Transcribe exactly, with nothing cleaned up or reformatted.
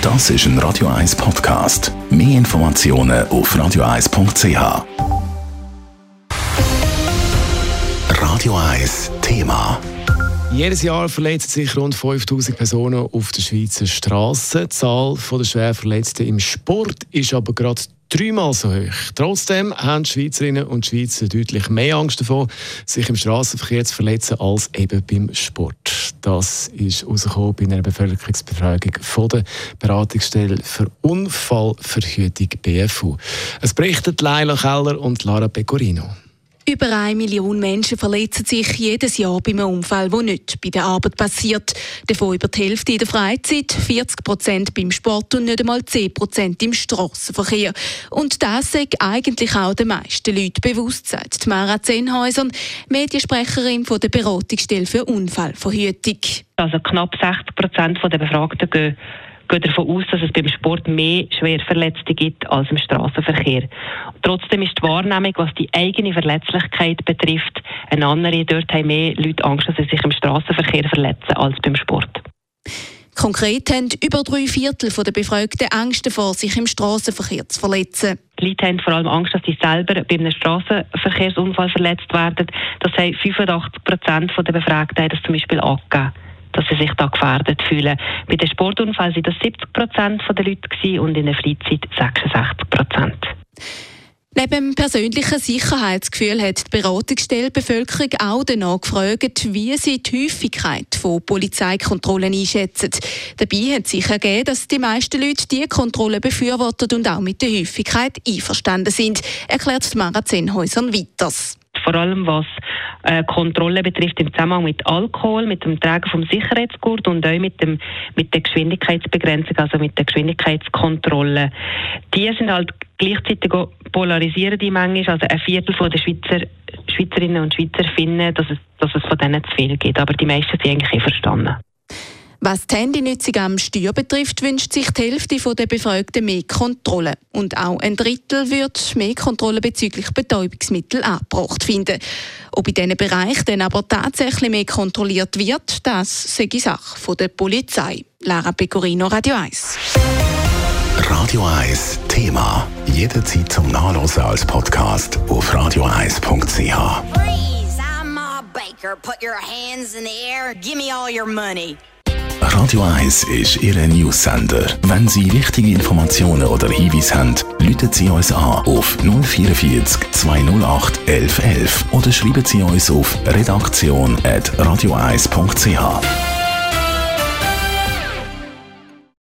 Das ist ein Radio eins Podcast. Mehr Informationen auf radio eins punkt c h. Radio eins Thema. Jedes Jahr verletzen sich rund fünftausend Personen auf der Schweizer Straße. Die Zahl der Schwerverletzten im Sport ist aber gerade dreimal so hoch. Trotzdem haben die Schweizerinnen und Schweizer deutlich mehr Angst davor, sich im Strassenverkehr zu verletzen, als eben beim Sport. Das ist herausgekommen bei einer Bevölkerungsbefragung von der Beratungsstelle für Unfallverhütung B F U. Es berichten Leila Keller und Lara Pecorino. Über eine Million Menschen verletzen sich jedes Jahr bei einem Unfall, der nicht bei der Arbeit passiert. Davon über die Hälfte in der Freizeit, vierzig Prozent beim Sport und nicht einmal zehn Prozent im Strassenverkehr. Und das ist eigentlich auch den meisten Leuten bewusst, sagt Mara Zenhäuser, Mediensprecherin von der Beratungsstelle für Unfallverhütung. Also knapp sechzig Prozent der Befragten gehen geht davon aus, dass es beim Sport mehr Schwerverletzte gibt als im Strassenverkehr. Trotzdem ist die Wahrnehmung, was die eigene Verletzlichkeit betrifft, eine andere. Dort haben mehr Leute Angst, dass sie sich im Strassenverkehr verletzen als beim Sport. Konkret haben über drei Viertel der Befragten Angst davor, sich im Strassenverkehr zu verletzen. Die Leute haben vor allem Angst, dass sie selber bei einem Strassenverkehrsunfall verletzt werden. Das haben fünfundachtzig Prozent der Befragten haben das zum Beispiel angegeben, dass sie sich da gefährdet fühlen. Bei den Sportunfällen waren das siebzig Prozent der Leute gewesen und in der Freizeit sechsundsechzig Prozent. Neben dem persönlichen Sicherheitsgefühl hat die Beratungsstelle die Bevölkerung auch danach gefragt, wie sie die Häufigkeit von Polizeikontrollen einschätzen. Dabei hat sich ergeben, dass die meisten Leute diese Kontrollen befürworten und auch mit der Häufigkeit einverstanden sind, erklärt Mara Zenhäuser weiters. Vor allem was äh, Kontrolle betrifft im Zusammenhang mit Alkohol, mit dem Tragen vom Sicherheitsgurt und auch mit, dem, mit der Geschwindigkeitsbegrenzung, also mit der Geschwindigkeitskontrolle. Die sind halt gleichzeitig auch polarisieren die manchmal. Also ein Viertel von der Schweizer, Schweizerinnen und Schweizer finden, dass es, dass es von denen zu viel gibt. Aber die meisten sind eigentlich verstanden. Was die Handynutzung am Steuer betrifft, wünscht sich die Hälfte der Befragten mehr Kontrollen. Und auch ein Drittel wird mehr Kontrollen bezüglich Betäubungsmittel angebracht finden. Ob in diesen Bereichen dann aber tatsächlich mehr kontrolliert wird, das sei Sache der Polizei. Lara Pecorino, Radio eins. Radio eins Thema. Jederzeit zum Nachlesen als Podcast auf radio eins punkt c h. Freeze, I'm Ma Baker. Put your hands in the air. Give me all your money. Radio eins ist Ihr News-Sender. Wenn Sie wichtige Informationen oder Hinweise haben, rufen Sie uns an auf null vierundvierzig zweihundertacht elf elf oder schreiben Sie uns auf redaktion at radio eins punkt c h.